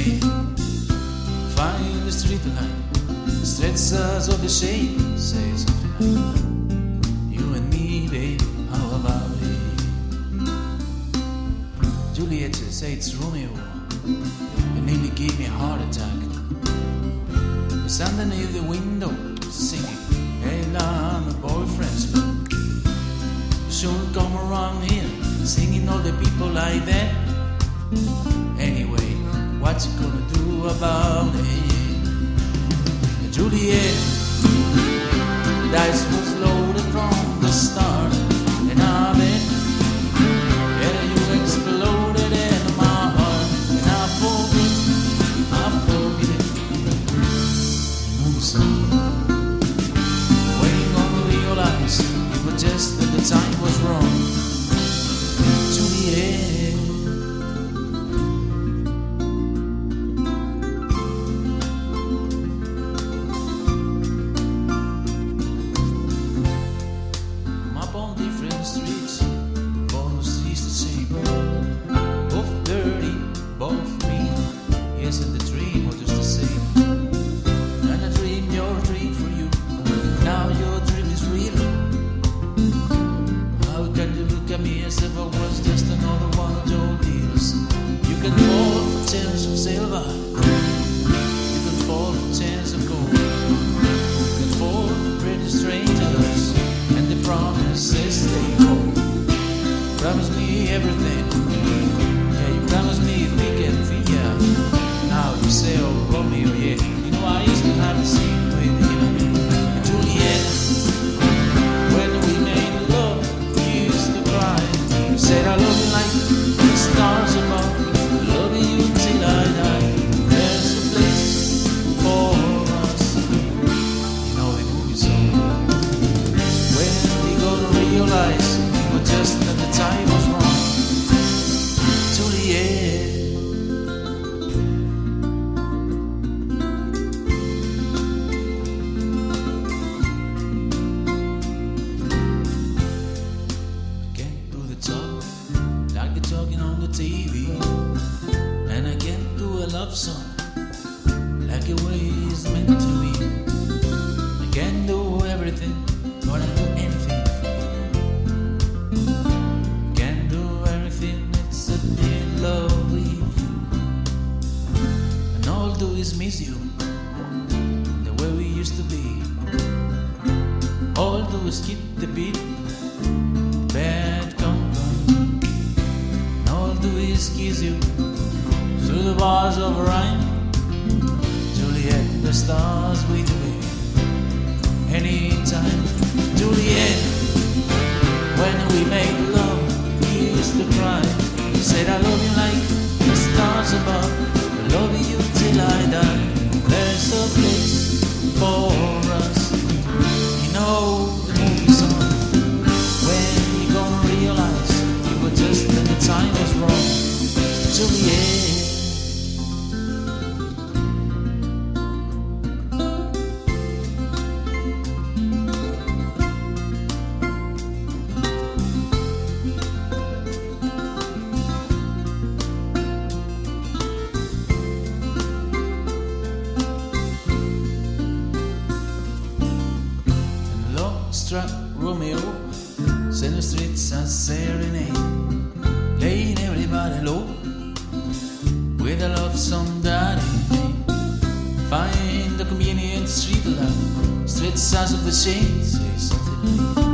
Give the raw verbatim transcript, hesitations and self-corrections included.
way. Find the street light, stretch us of the shade. Say something like, you and me, babe, how about it? Juliet says it's Romeo. You nearly gave me a heart attack. It's underneath the window, singing, hey, now I'm a boyfriend's man. You shouldn't come around here, singing all the people like that. Anyway, what you gonna do about it? Juliet, dice was loaded from the start, and I bet, yeah, you exploded into my heart, and I forget, I forget it. Move some. When you gonna realize it was just that the time was wrong? Juliet. Promise me everything. Yeah, you promised me thick and thin, yeah. Now you say, oh, Romeo, yeah. You know, I used to have the same with you know, Juliet. When we made love, you used to cry. You said, I love you like the stars above. Loving you till I die. There's a place for us. You know the movie song. When we gonna realize we're just at the time was wrong. Juliet. I can't do the talk like they're talking on the T V, and I can't do a love song like it was meant to be. I can't do everything, but I do anything. Miss you the way we used to be. All do is keep the beat, bad company. And all do is kiss you through the bars of rhyme. Juliet, the stars with me anytime. Juliet, when we made love, we used to cry. You said I love you like the stars above. I love you till I die. There's a place for us. You know the movie song. When you gonna realize you were just when the time was wrong? Juliet. Struck Romeo, set the streets a serenade, laying everybody low with a love song that ain't. Find the convenient street light, street sides of the shade, say something like